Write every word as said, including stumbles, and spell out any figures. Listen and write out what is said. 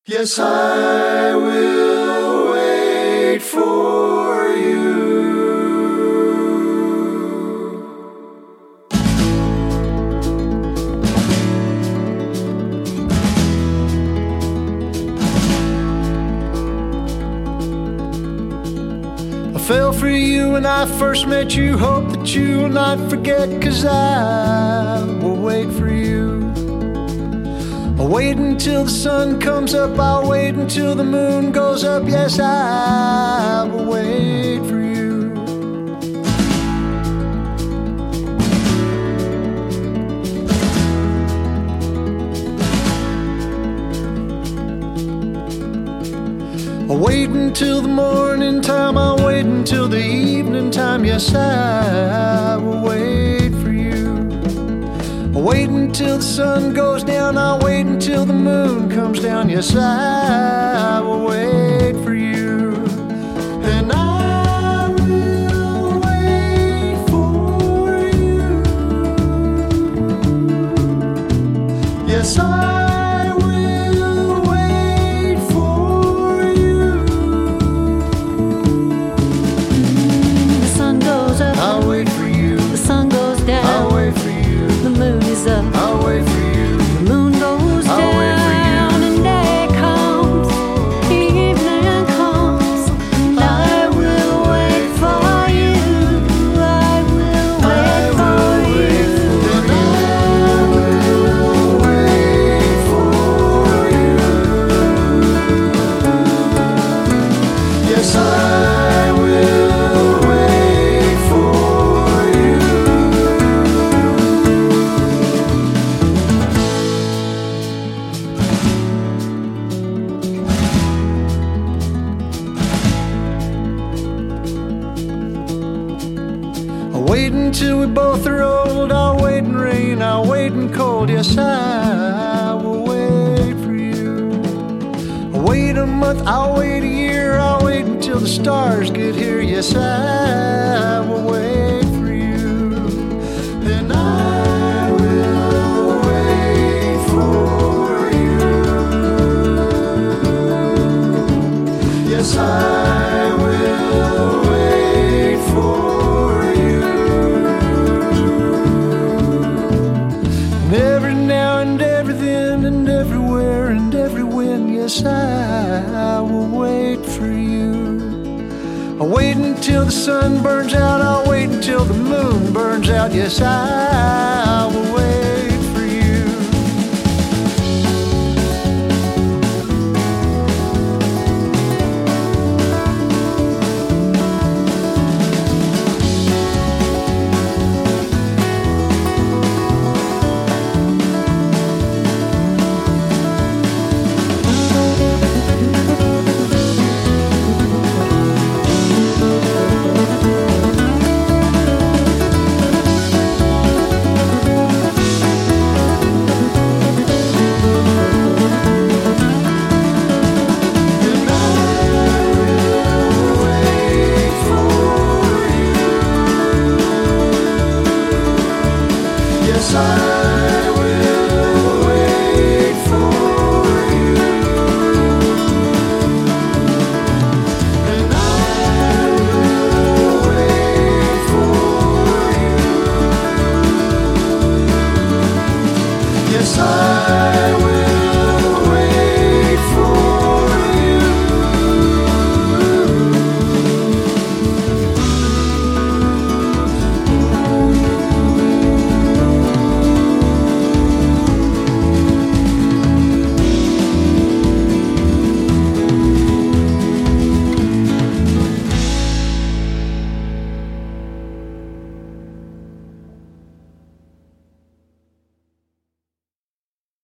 Yes, I will wait for you. I fell for you when I first met you. Hope that you will not forget, 'cause I will wait for you. I'll wait until the sun comes up, I'll wait until the moon goes up. Yes, I will wait for you. I'll wait until the morning time, I'll wait until the evening time. Yes, I will wait for you. I'll wait until the sun goes down, I'll wait until the moon comes down. Yes, I will wait for you. And I will wait for you. Yes, I will wait for you. The sun goes up, I'll wait for you. the sun goes down, I'll wait for you. the moon is up, I'll wait for you. the moon goes I'll wait for you. down, and day comes, evening comes, and I will wait for you. I will wait for you. And I will wait for you. Yes, I will wait for you. I'll wait until we both are old. I'll wait in rain, I'll wait in cold. Yes, I will wait for you. I'll wait a month, I'll wait a year. I'll wait until the stars get here. Yes, I will wait for you. And I will wait for you. Yes, I will wait for you. And every now and every then and everywhere and every when, yes, I will wait for you. I'll wait until the sun burns out, I'll wait until the moon burns out. Yes, I will wait.